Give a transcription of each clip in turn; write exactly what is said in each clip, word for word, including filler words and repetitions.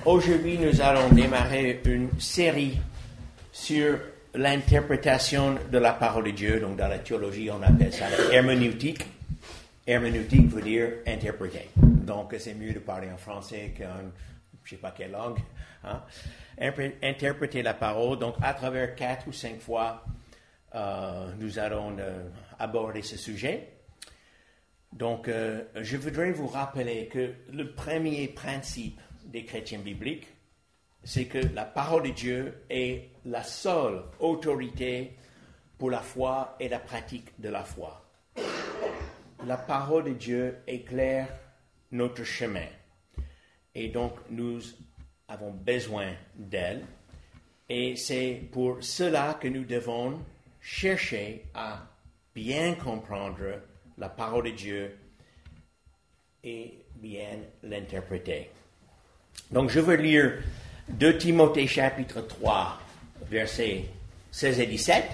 Aujourd'hui, nous allons démarrer une série sur l'interprétation de la parole de Dieu. Donc, dans la théologie, on appelle ça l'herméneutique. Herméneutique veut dire interpréter. Donc, c'est mieux de parler en français qu'en je ne sais pas quelle langue. Hein? Interpréter la parole. Donc, à travers quatre ou cinq fois, euh, nous allons euh, aborder ce sujet. Donc, euh, je voudrais vous rappeler que le premier principe des chrétiens bibliques, c'est que la parole de Dieu est la seule autorité pour la foi et la pratique de la foi. La parole de Dieu éclaire notre chemin. Et donc, nous avons besoin d'elle. Et c'est pour cela que nous devons chercher à bien comprendre la parole de Dieu et bien l'interpréter. Donc, je veux lire deux Timothée chapitre trois, versets seize et dix-sept.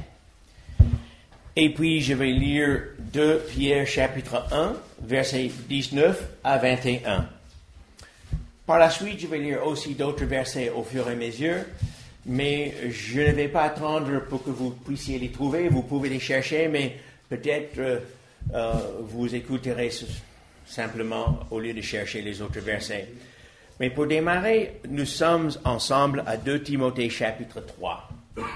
Et puis, je vais lire deux Pierre chapitre un, versets dix-neuf à vingt et un. Par la suite, je vais lire aussi d'autres versets au fur et à mesure, mais je ne vais pas attendre pour que vous puissiez les trouver. Vous pouvez les chercher, mais peut-être euh, euh, vous écouterez simplement au lieu de chercher les autres versets. Mais pour démarrer, nous sommes ensemble à deux Timothée chapitre trois.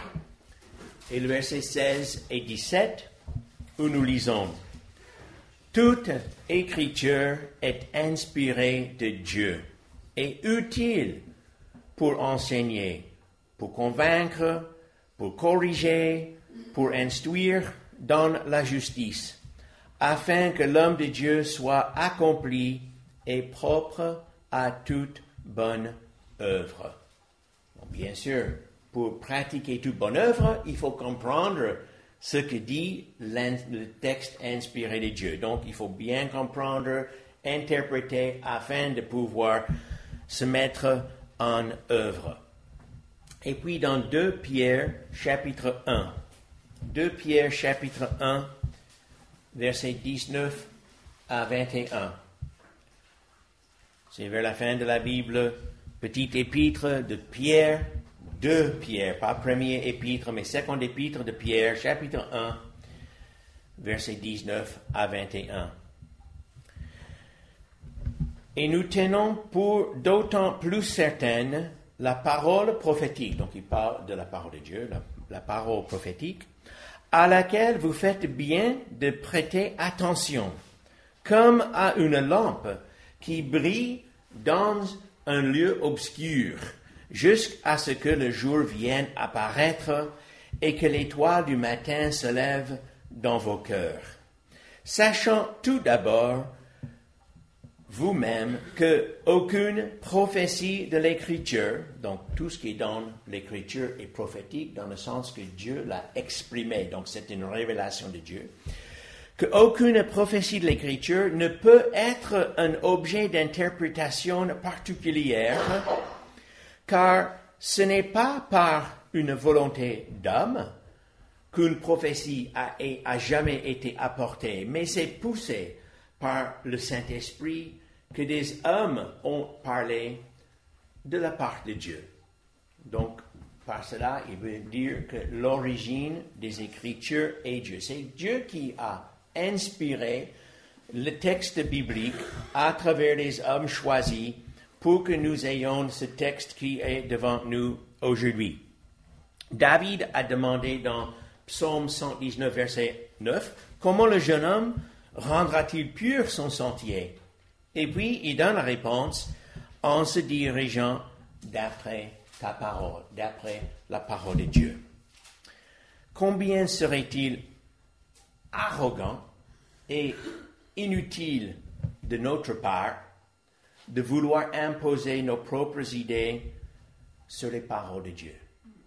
Et le verset seize et dix-sept, où nous lisons « Toute écriture est inspirée de Dieu et utile pour enseigner, pour convaincre, pour corriger, pour instruire dans la justice, afin que l'homme de Dieu soit accompli et propre à toute bonne œuvre. » Bon, bien sûr, pour pratiquer toute bonne œuvre, il faut comprendre ce que dit le texte inspiré de Dieu. Donc, il faut bien comprendre, interpréter, afin de pouvoir se mettre en œuvre. Et puis, dans deux Pierre, chapitre un, deux Pierre, chapitre un, versets dix-neuf à vingt et un. C'est vers la fin de la Bible, petite épître de Pierre, deux Pierre, pas premier épître, mais second épître de Pierre, chapitre un, versets dix-neuf à vingt et un. Et nous tenons pour d'autant plus certaine la parole prophétique, donc il parle de la parole de Dieu, la, la parole prophétique, à laquelle vous faites bien de prêter attention, comme à une lampe qui brille dans un lieu obscur, jusqu'à ce que le jour vienne apparaître et que l'étoile du matin se lève dans vos cœurs. Sachant tout d'abord, vous-même, que aucune prophétie de l'Écriture, donc tout ce qui est dans l'Écriture est prophétique dans le sens que Dieu l'a exprimé, donc c'est une révélation de Dieu, qu'aucune prophétie de l'Écriture ne peut être un objet d'interprétation particulière, car ce n'est pas par une volonté d'homme qu'une prophétie a, a jamais été apportée, mais c'est poussé par le Saint-Esprit que des hommes ont parlé de la part de Dieu. Donc, par cela, il veut dire que l'origine des Écritures est Dieu. C'est Dieu qui a inspiré le texte biblique à travers les hommes choisis pour que nous ayons ce texte qui est devant nous aujourd'hui. David a demandé dans Psaume cent dix-neuf, verset neuf, « Comment le jeune homme rendra-t-il pur son sentier ?» Et puis, il donne la réponse en se dirigeant d'après ta parole, d'après la parole de Dieu. Combien serait-il arrogant et inutile de notre part de vouloir imposer nos propres idées sur les paroles de Dieu.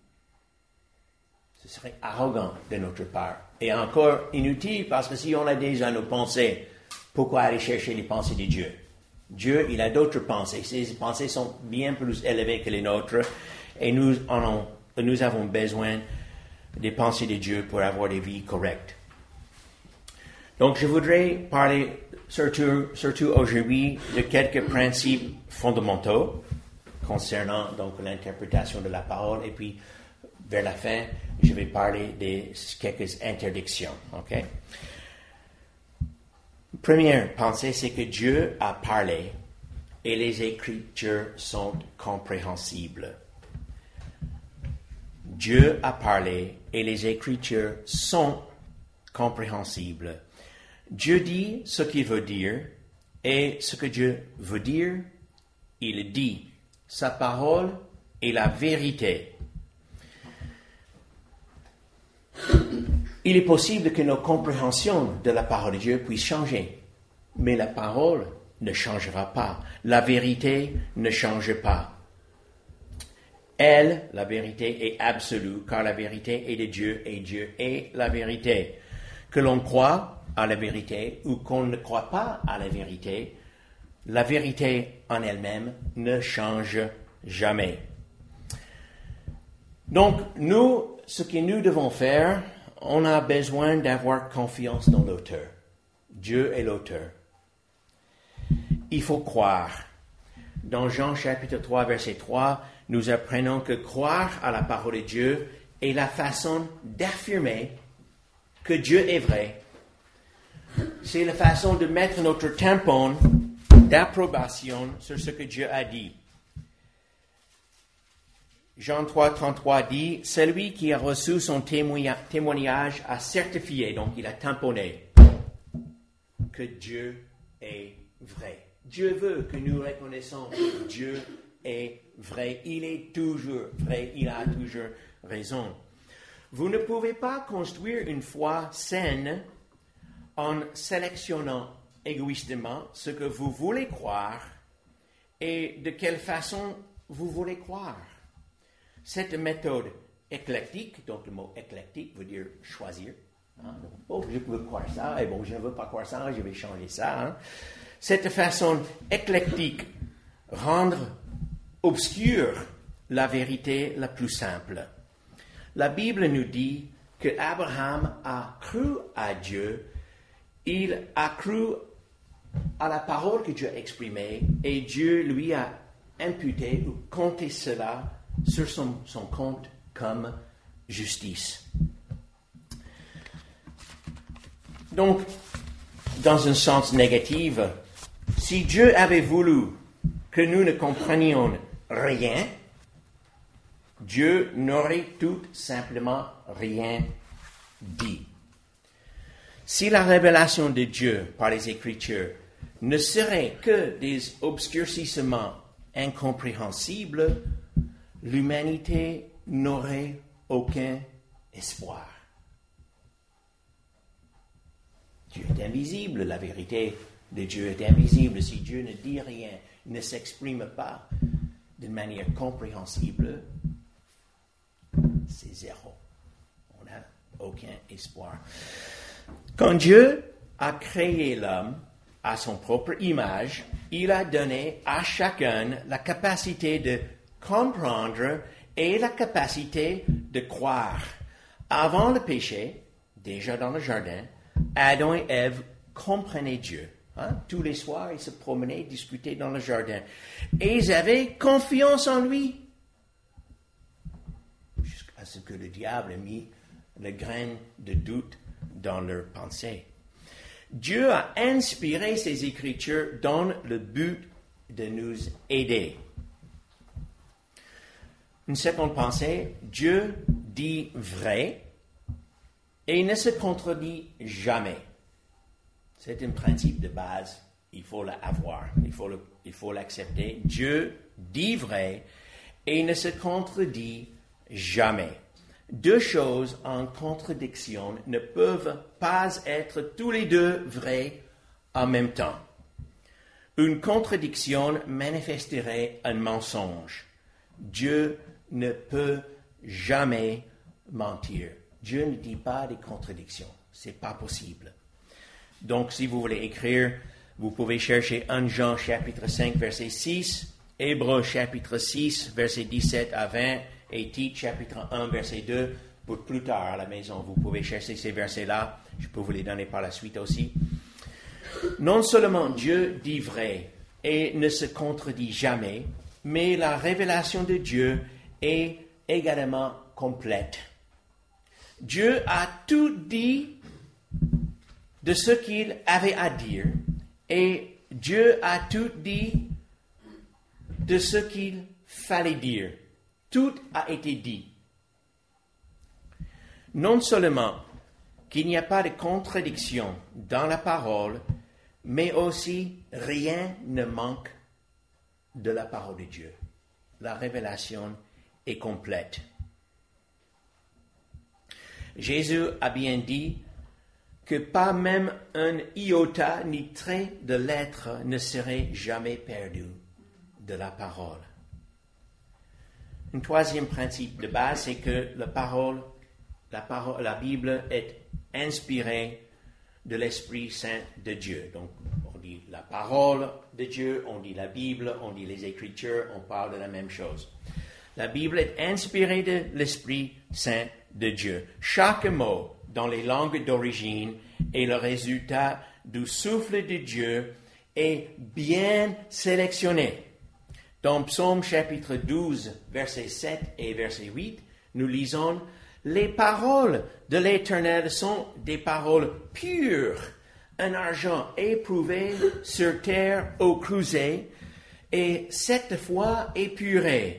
Ce serait arrogant de notre part. Et encore inutile parce que si on a déjà nos pensées, pourquoi aller chercher les pensées de Dieu? Dieu, il a d'autres pensées. Ses pensées sont bien plus élevées que les nôtres et nous, en ont, nous avons besoin des pensées de Dieu pour avoir des vies correctes. Donc, je voudrais parler surtout, surtout aujourd'hui de quelques principes fondamentaux concernant donc l'interprétation de la parole. Et puis, vers la fin, je vais parler de quelques interdictions. Okay? Première pensée, c'est que Dieu a parlé et les Écritures sont compréhensibles. Dieu a parlé et les Écritures sont compréhensibles. Dieu dit ce qu'il veut dire et ce que Dieu veut dire, il dit. Sa parole est la vérité. Il est possible que nos compréhensions de la parole de Dieu puissent changer, mais la parole ne changera pas. La vérité ne change pas. Elle, la vérité, est absolue, car la vérité est de Dieu et Dieu est la vérité. Que l'on croit à la vérité ou qu'on ne croit pas à la vérité, la vérité en elle-même ne change jamais. Donc, nous, ce que nous devons faire, on a besoin d'avoir confiance dans l'auteur. Dieu est l'auteur. Il faut croire. Dans Jean chapitre trois, verset trois, nous apprenons que croire à la parole de Dieu est la façon d'affirmer que Dieu est vrai. C'est la façon de mettre notre tampon d'approbation sur ce que Dieu a dit. Jean trois, trente-trois dit, « Celui qui a reçu son témoigna- témoignage a certifié, donc il a tamponné, que Dieu est vrai. » Dieu veut que nous reconnaissons que Dieu est vrai. Il est toujours vrai. Il a toujours raison. Vous ne pouvez pas construire une foi saine en sélectionnant égoïstement ce que vous voulez croire et de quelle façon vous voulez croire. Cette méthode éclectique, donc le mot éclectique veut dire choisir. Hein? Donc, oh, je veux croire ça, et bon, je ne veux pas croire ça, je vais changer ça. Hein? Cette façon éclectique rendre obscure la vérité la plus simple. La Bible nous dit que Abraham a cru à Dieu, il a cru à la parole que Dieu a exprimée et Dieu lui a imputé ou compté cela sur son, son compte comme justice. Donc, dans un sens négatif, si Dieu avait voulu que nous ne comprenions rien, Dieu n'aurait tout simplement rien dit. Si la révélation de Dieu par les Écritures ne serait que des obscurcissements incompréhensibles, l'humanité n'aurait aucun espoir. Dieu est invisible, la vérité de Dieu est invisible. Si Dieu ne dit rien, ne s'exprime pas d'une manière compréhensible, c'est zéro. On n'a aucun espoir. Quand Dieu a créé l'homme à son propre image, il a donné à chacun la capacité de comprendre et la capacité de croire. Avant le péché, déjà dans le jardin, Adam et Ève comprenaient Dieu. Hein? Tous les soirs, ils se promenaient, discutaient dans le jardin. Et ils avaient confiance en lui. Jusqu'à ce que le diable ait mis le grain de doute dans leur pensée. Dieu a inspiré ces Écritures dans le but de nous aider. Une seconde pensée, Dieu dit vrai et ne se contredit jamais. C'est un principe de base, il faut l'avoir, il faut, le, il faut l'accepter. Dieu dit vrai et ne se contredit jamais. Deux choses en contradiction ne peuvent pas être tous les deux vraies en même temps. Une contradiction manifesterait un mensonge. Dieu ne peut jamais mentir. Dieu ne dit pas des contradictions. C'est pas possible. Donc, si vous voulez écrire, vous pouvez chercher un Jean chapitre cinq, verset six, Hébreux chapitre six, verset dix-sept à vingt, et Tite chapitre un, verset deux, pour plus tard à la maison. Vous pouvez chercher ces versets-là. Je peux vous les donner par la suite aussi. Non seulement Dieu dit vrai et ne se contredit jamais, mais la révélation de Dieu est également complète. Dieu a tout dit de ce qu'il avait à dire, et Dieu a tout dit de ce qu'il fallait dire. Tout a été dit. Non seulement qu'il n'y a pas de contradiction dans la parole, mais aussi rien ne manque de la parole de Dieu. La révélation est complète. Jésus a bien dit que pas même un iota ni trait de lettre ne serait jamais perdu de la parole. Un troisième principe de base, c'est que la parole, la parole, la Bible est inspirée de l'Esprit Saint de Dieu. Donc, on dit la parole de Dieu, on dit la Bible, on dit les Écritures, on parle de la même chose. La Bible est inspirée de l'Esprit Saint de Dieu. Chaque mot dans les langues d'origine est le résultat du souffle de Dieu et bien sélectionné. Dans Psaume chapitre douze, versets sept et verset huit, nous lisons « Les paroles de l'Éternel sont des paroles pures, un argent éprouvé sur terre au creuset et sept fois épuré. »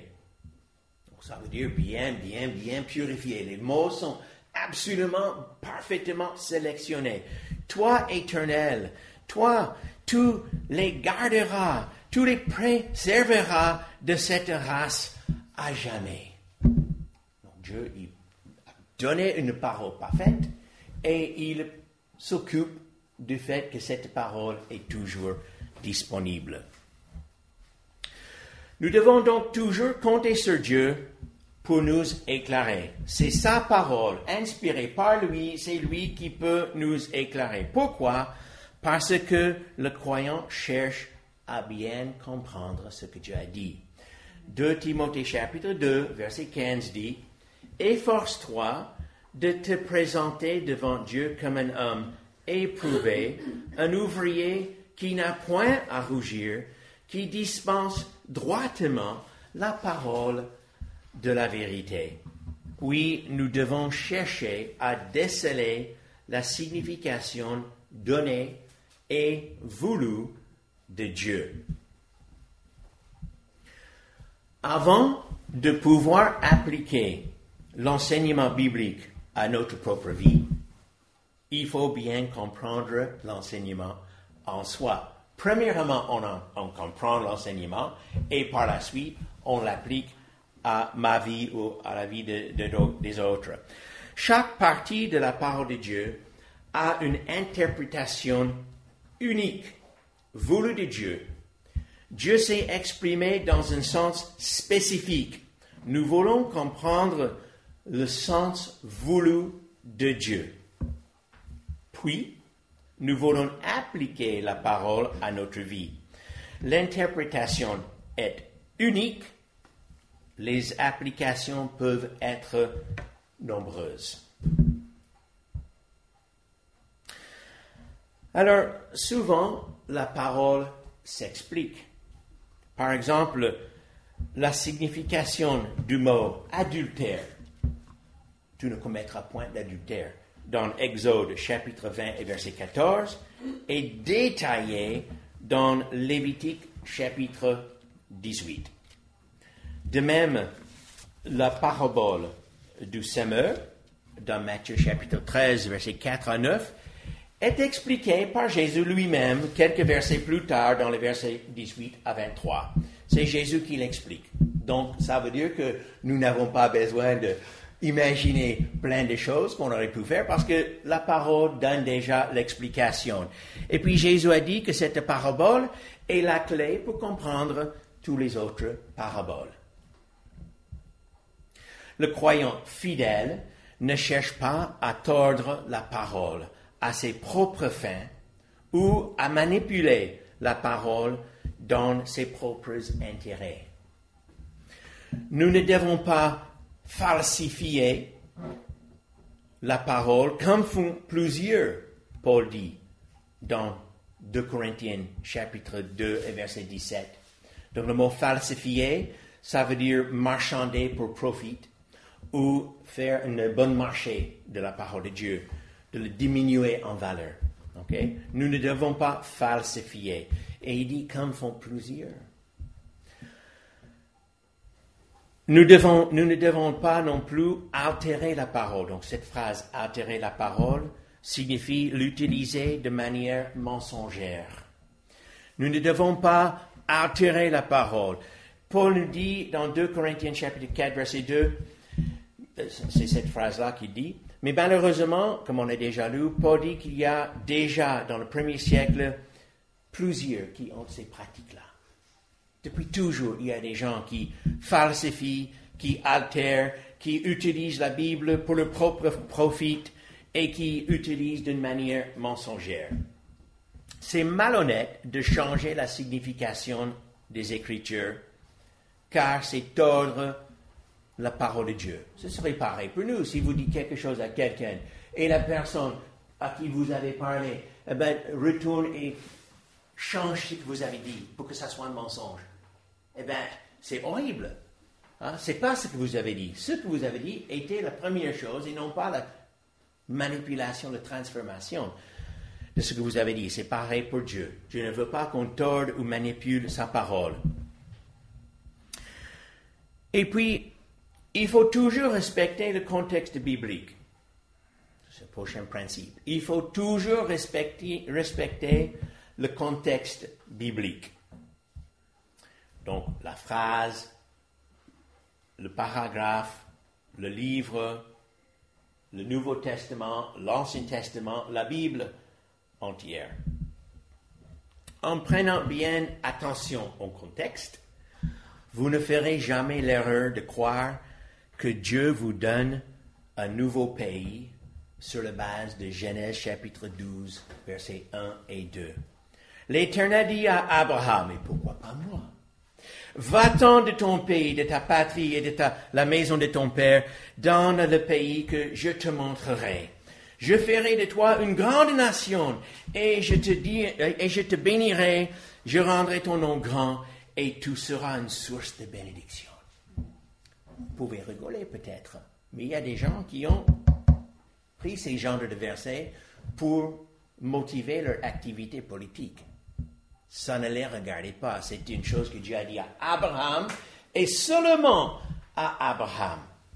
Ça veut dire bien, bien, bien purifié. Les mots sont absolument, parfaitement sélectionnés. Toi, Éternel, toi, tu les garderas, tu les préserveras de cette race à jamais. Donc Dieu il a donné une parole parfaite et il s'occupe du fait que cette parole est toujours disponible. Nous devons donc toujours compter sur Dieu pour nous éclairer. C'est sa parole, inspirée par lui, c'est lui qui peut nous éclairer. Pourquoi? Parce que le croyant cherche à bien comprendre ce que Dieu a dit. deux Timothée chapitre deux, verset quinze dit, « Efforce-toi de te présenter devant Dieu comme un homme éprouvé, un ouvrier qui n'a point à rougir, qui dispense droitement la parole de la vérité. » Oui, nous devons chercher à déceler la signification donnée et voulue de Dieu. Avant de pouvoir appliquer l'enseignement biblique à notre propre vie, il faut bien comprendre l'enseignement en soi. Premièrement, on, en, on comprend l'enseignement et par la suite, on l'applique à ma vie ou à la vie de, de, de, des autres. Chaque partie de la parole de Dieu a une interprétation unique, voulue de Dieu. Dieu s'est exprimé dans un sens spécifique. Nous voulons comprendre le sens voulu de Dieu. Puis, nous voulons appliquer la parole à notre vie. L'interprétation est unique. Les applications peuvent être nombreuses. Alors, souvent, la parole s'explique. Par exemple, la signification du mot adultère. Tu ne commettras point d'adultère. Dans Exode chapitre vingt et verset quatorze, est détaillée dans Lévitique chapitre dix-huit. De même, la parabole du semeur, dans Matthieu chapitre treize, versets quatre à neuf, est expliquée par Jésus lui-même quelques versets plus tard dans les versets dix-huit à vingt-trois. C'est Jésus qui l'explique. Donc, ça veut dire que nous n'avons pas besoin d'imaginer plein de choses qu'on aurait pu faire parce que la parole donne déjà l'explication. Et puis, Jésus a dit que cette parabole est la clé pour comprendre toutes les autres paraboles. Le croyant fidèle ne cherche pas à tordre la parole à ses propres fins ou à manipuler la parole dans ses propres intérêts. Nous ne devons pas falsifier la parole comme font plusieurs, Paul dit dans deux Corinthiens chapitre deux et verset dix-sept. Donc le mot falsifier, ça veut dire marchander pour profit ou faire une bonne marché de la parole de Dieu, de le diminuer en valeur. Okay? Nous ne devons pas falsifier. Et il dit comme font plusieurs. Nous, devons, nous ne devons pas non plus altérer la parole. Donc cette phrase « altérer la parole » signifie l'utiliser de manière mensongère. Nous ne devons pas altérer la parole. Paul nous dit dans deux Corinthiens chapitre quatre, verset deux, c'est cette phrase-là qu'il dit, mais malheureusement, comme on a déjà lu, Paul dit qu'il y a déjà dans le premier siècle plusieurs qui ont ces pratiques-là. Depuis toujours, il y a des gens qui falsifient, qui altèrent, qui utilisent la Bible pour leur propre profit et qui utilisent d'une manière mensongère. C'est malhonnête de changer la signification des Écritures, car c'est tordre la parole de Dieu. Ce serait pareil pour nous si vous dites quelque chose à quelqu'un et la personne à qui vous avez parlé, eh bien, retourne et change ce que vous avez dit pour que ça soit un mensonge. Eh bien, c'est horrible. Hein? Ce n'est pas ce que vous avez dit. Ce que vous avez dit était la première chose et non pas la manipulation, la transformation de ce que vous avez dit. C'est pareil pour Dieu. Dieu ne veut pas qu'on torde ou manipule sa parole. Et puis, il faut toujours respecter le contexte biblique. C'est le prochain principe. Il faut toujours respecter, respecter le contexte biblique. Donc, la phrase, le paragraphe, le livre, le Nouveau Testament, l'Ancien Testament, la Bible entière. En prenant bien attention au contexte, vous ne ferez jamais l'erreur de croire que Dieu vous donne un nouveau pays sur la base de Genèse chapitre douze, versets un et deux. L'Éternel dit à Abraham, et pourquoi pas moi? Va-t'en de ton pays, de ta patrie et de ta, la maison de ton père, dans le pays que je te montrerai. Je ferai de toi une grande nation, et je te dis, et je te bénirai, je rendrai ton nom grand, et tu seras une source de bénédiction. Vous pouvez rigoler peut-être, mais il y a des gens qui ont pris ces genres de versets pour motiver leur activité politique. Ça ne les regardait pas. C'est une chose que Dieu a dit à Abraham et seulement à Abraham.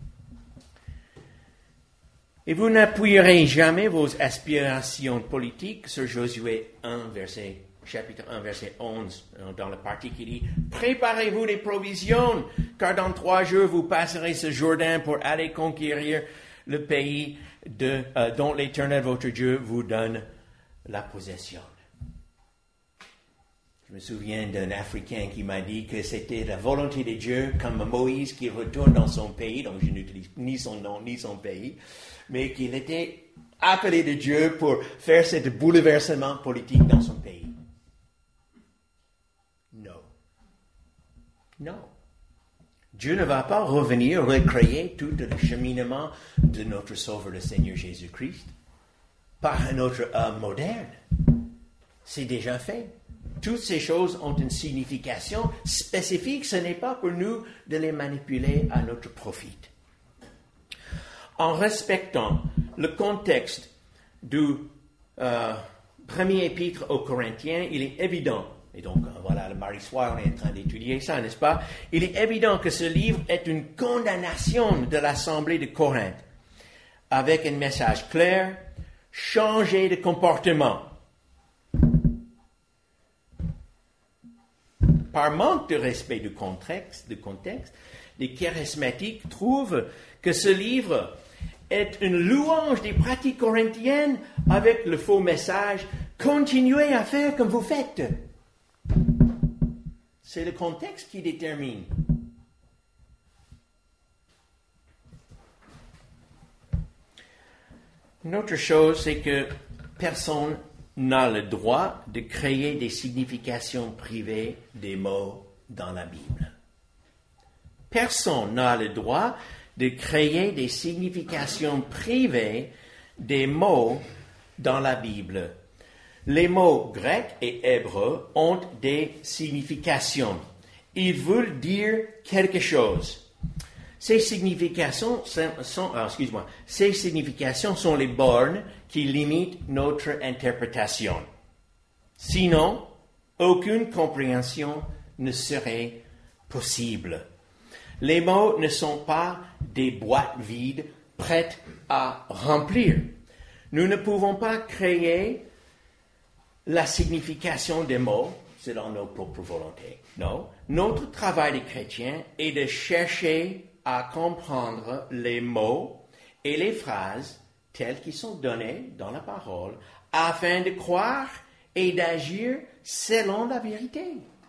Et vous n'appuierez jamais vos aspirations politiques sur Josué un, verset, chapitre un, verset onze, dans la partie qui dit « Préparez-vous des provisions, car dans trois jours vous passerez ce Jourdain pour aller conquérir le pays de, euh, dont l'Éternel votre Dieu vous donne la possession. » Je me souviens d'un Africain qui m'a dit que c'était la volonté de Dieu, comme Moïse qui retourne dans son pays, donc je n'utilise ni son nom ni son pays, mais qu'il était appelé de Dieu pour faire ce bouleversement politique dans son pays. Non. Non. Dieu ne va pas revenir recréer tout le cheminement de notre Sauveur, le Seigneur Jésus-Christ, par un autre homme moderne. C'est déjà fait. Toutes ces choses ont une signification spécifique. Ce n'est pas pour nous de les manipuler à notre profit. En respectant le contexte du euh, premier épître aux Corinthiens, il est évident, et donc voilà, le mardi soir, on est en train d'étudier ça, n'est-ce pas? Il est évident que ce livre est une condamnation de l'Assemblée de Corinthe, avec un message clair, changer de comportement. Par manque de respect du contexte, du contexte, les charismatiques trouvent que ce livre est une louange des pratiques corinthiennes avec le faux message « Continuez à faire comme vous faites ». C'est le contexte qui détermine. Une autre chose, c'est que personne n'a le droit de créer des significations privées des mots dans la Bible. Personne n'a le droit de créer des significations privées des mots dans la Bible. Les mots grecs et hébreux ont des significations Ils veulent dire quelque chose. Ces significations sont, sont ah, excuse-moi, ces significations sont les bornes qui limitent notre interprétation. Sinon, aucune compréhension ne serait possible. Les mots ne sont pas des boîtes vides prêtes à remplir. Nous ne pouvons pas créer la signification des mots selon nos propres volontés. Non. Notre travail de chrétien est de chercher à comprendre les mots et les phrases telles qu'ils sont donnés dans la parole afin de croire et d'agir selon la vérité.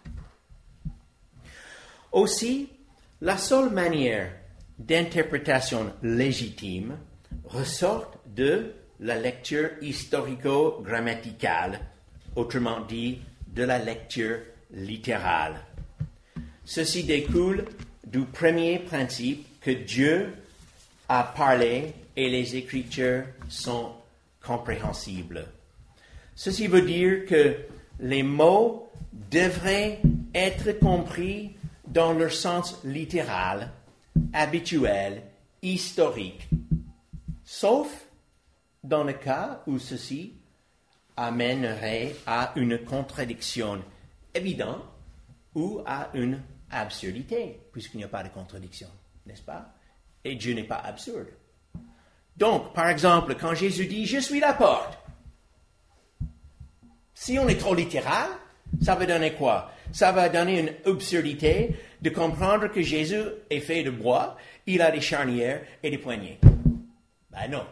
Aussi, la seule manière d'interprétation légitime ressort de la lecture historico-grammaticale, autrement dit, de la lecture littérale. Ceci découle du premier principe que Dieu a parlé et les Écritures sont compréhensibles. Ceci veut dire que les mots devraient être compris dans leur sens littéral, habituel, historique, sauf dans le cas où ceci amènerait à une contradiction évidente ou à une absurdité, puisqu'il n'y a pas de contradiction, n'est-ce pas? Et Dieu n'est pas absurde. Donc, par exemple, quand Jésus dit « Je suis la porte », si on est trop littéral, ça va donner quoi? Ça va donner une absurdité de comprendre que Jésus est fait de bois, il a des charnières et des poignées. Ben non.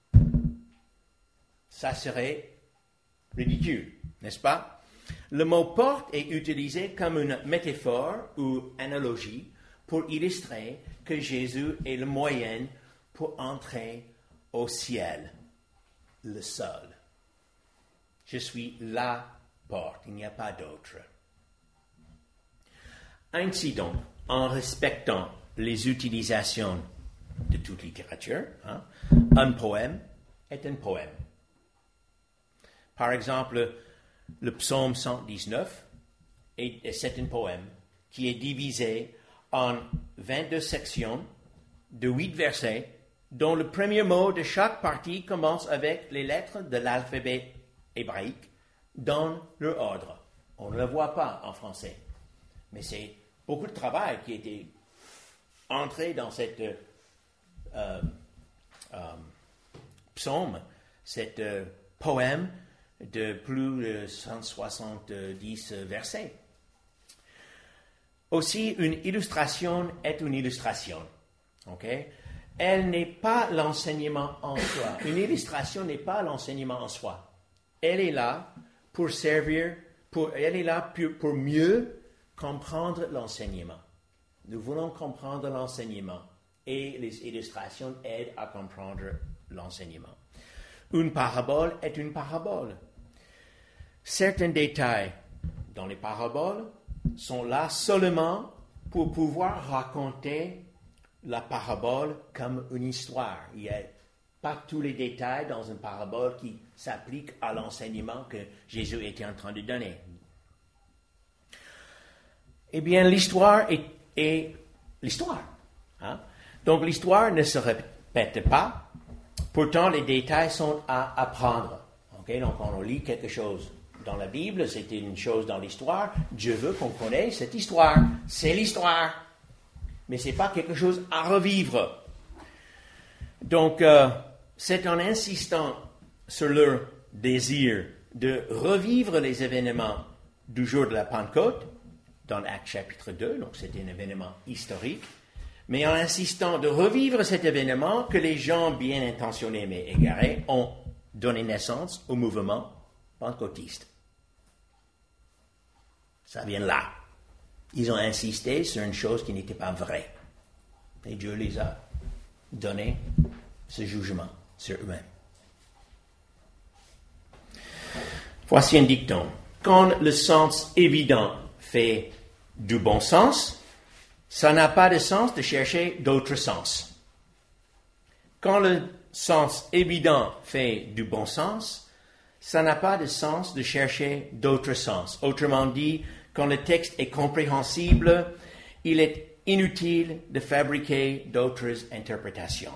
Ça serait ridicule, n'est-ce pas? Le mot « porte » est utilisé comme une métaphore ou analogie pour illustrer que Jésus est le moyen pour entrer au ciel, le seul. Je suis la porte, il n'y a pas d'autre. Ainsi donc, en respectant les utilisations de toute littérature, hein, un poème est un poème. Par exemple, le psaume cent dix-neuf, est, c'est un poème qui est divisé en vingt-deux sections de huit versets, dont le premier mot de chaque partie commence avec les lettres de l'alphabet hébraïque dans leur ordre. On ne le voit pas en français, mais c'est beaucoup de travail qui a été entré dans cette euh, euh, psaume, cet euh, poème de plus de cent soixante-dix versets. Aussi, une illustration est une illustration. Okay? Elle n'est pas l'enseignement en soi. Une illustration n'est pas l'enseignement en soi. Elle est là pour servir, pour, elle est là pour, pour mieux comprendre l'enseignement. Nous voulons comprendre l'enseignement et les illustrations aident à comprendre l'enseignement. Une parabole est une parabole. Certains détails dans les paraboles sont là seulement pour pouvoir raconter la parabole comme une histoire. Il n'y a pas tous les détails dans une parabole qui s'appliquent à l'enseignement que Jésus était en train de donner. Eh bien, l'histoire est, est l'histoire. Hein? Donc, l'histoire ne se répète pas. Pourtant, les détails sont à apprendre. Okay? Donc, quand on lit quelque chose dans la Bible, c'était une chose dans l'histoire. Dieu veut qu'on connaisse cette histoire. C'est l'histoire. Mais ce n'est pas quelque chose à revivre. Donc, euh, c'est en insistant sur leur désir de revivre les événements du jour de la Pentecôte, dans l'Acte chapitre deux, donc c'était un événement historique, mais en insistant de revivre cet événement que les gens bien intentionnés mais égarés ont donné naissance au mouvement pentecôtiste. Ça vient là. Ils ont insisté sur une chose qui n'était pas vraie. Et Dieu les a donné ce jugement sur eux-mêmes. Voici un dicton. Quand le sens évident fait du bon sens, ça n'a pas de sens de chercher d'autres sens. Quand le sens évident fait du bon sens, ça n'a pas de sens de chercher d'autres sens. Autrement dit, quand le texte est compréhensible, il est inutile de fabriquer d'autres interprétations.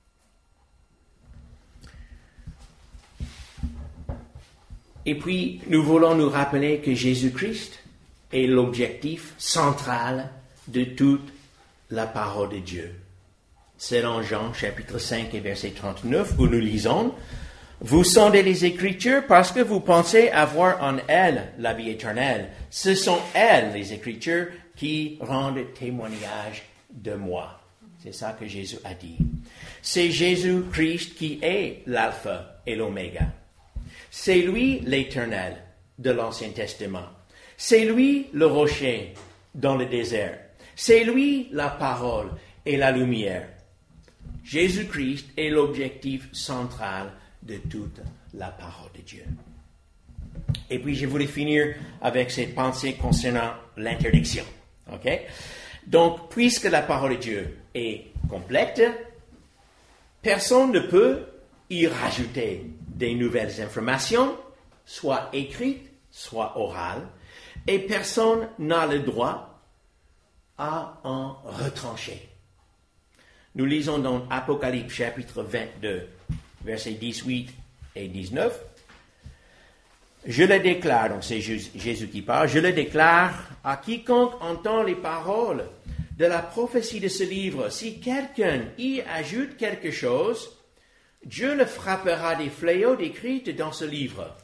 Et puis, nous voulons nous rappeler que Jésus-Christ est l'objectif central de toute la parole de Dieu. Selon Jean, chapitre cinq et verset trente-neuf, où nous lisons, « Vous sondez les Écritures parce que vous pensez avoir en elles la vie éternelle. Ce sont elles, les Écritures, qui rendent témoignage de moi. » C'est ça que Jésus a dit. C'est Jésus-Christ qui est l'alpha et l'oméga. C'est lui l'Éternel de l'Ancien Testament. C'est lui le rocher dans le désert. C'est lui la parole et la lumière. Jésus-Christ est l'objectif central de toute la parole de Dieu. Et puis, je voulais finir avec cette pensée concernant l'interdiction. OK? Donc, puisque la parole de Dieu est complète, personne ne peut y rajouter des nouvelles informations, soit écrites, soit orales, et personne n'a le droit à en retrancher. Nous lisons dans Apocalypse chapitre vingt-deux, versets dix-huit et dix-neuf. « Je le déclare », donc c'est Jésus qui parle, « je le déclare à quiconque entend les paroles de la prophétie de ce livre. Si quelqu'un y ajoute quelque chose, Dieu le frappera des fléaux décrits dans ce livre.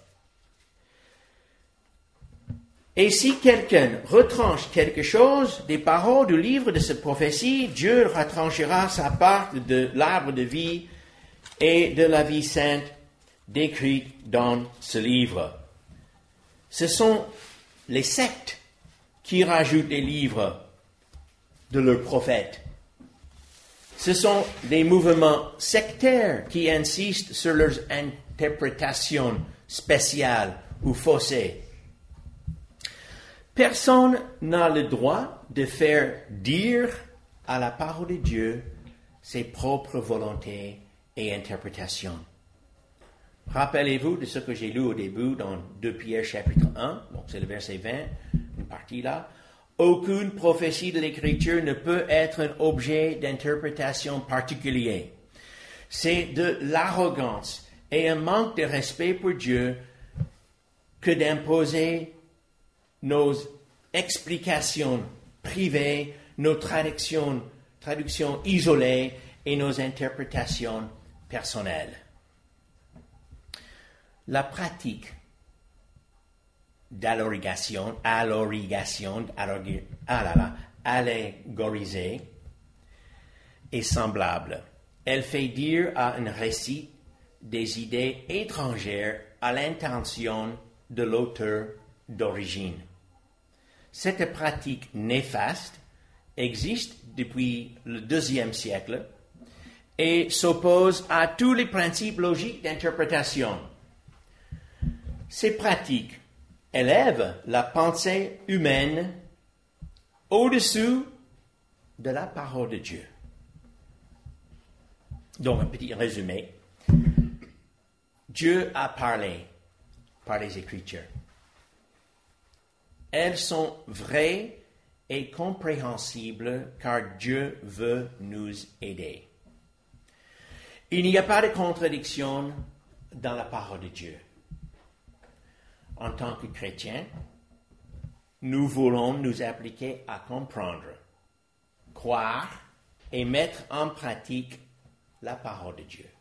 Et si quelqu'un retranche quelque chose des paroles du livre de cette prophétie, Dieu retranchera sa part de l'arbre de vie et de la vie sainte décrite dans ce livre. » Ce sont les sectes qui rajoutent les livres de leurs prophètes. Ce sont des mouvements sectaires qui insistent sur leurs interprétations spéciales ou faussées. Personne n'a le droit de faire dire à la parole de Dieu ses propres volontés et interprétations. Rappelez-vous de ce que j'ai lu au début dans deux Pierre chapitre un, donc c'est le verset vingt, une partie là. Aucune prophétie de l'Écriture ne peut être un objet d'interprétation particulier. C'est de l'arrogance et un manque de respect pour Dieu que d'imposer nos explications privées, nos traductions, traductions isolées et nos interprétations personnelles. La pratique d'allégation, allégation, allégorisée est semblable. Elle fait dire à un récit des idées étrangères à l'intention de l'auteur d'origine. Cette pratique néfaste existe depuis le deuxième siècle et s'oppose à tous les principes logiques d'interprétation. Ces pratiques élèvent la pensée humaine au-dessus de la parole de Dieu. Donc, un petit résumé. Dieu a parlé par les Écritures. Elles sont vraies et compréhensibles car Dieu veut nous aider. Il n'y a pas de contradiction dans la parole de Dieu. En tant que chrétiens, nous voulons nous appliquer à comprendre, croire et mettre en pratique la parole de Dieu.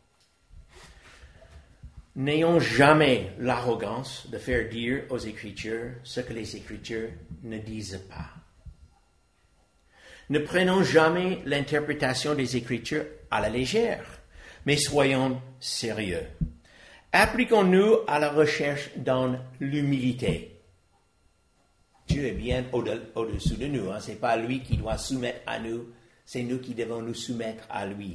N'ayons jamais l'arrogance de faire dire aux Écritures ce que les Écritures ne disent pas. Ne prenons jamais l'interprétation des Écritures à la légère, mais soyons sérieux. Appliquons-nous à la recherche dans l'humilité. Dieu est bien au-dessous de nous. Hein? Ce n'est pas lui qui doit soumettre à nous, c'est nous qui devons nous soumettre à lui.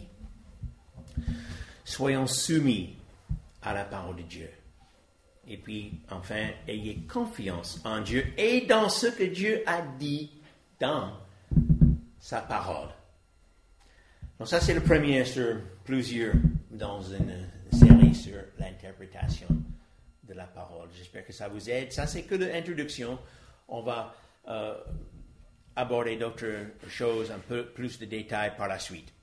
Soyons soumis à la parole de Dieu. Et puis, enfin, ayez confiance en Dieu et dans ce que Dieu a dit dans sa parole. Donc ça, c'est le premier sur plusieurs, dans une série sur l'interprétation de la parole. J'espère que ça vous aide. Ça, c'est que l'introduction. On va euh, aborder d'autres choses, un peu plus de détails par la suite.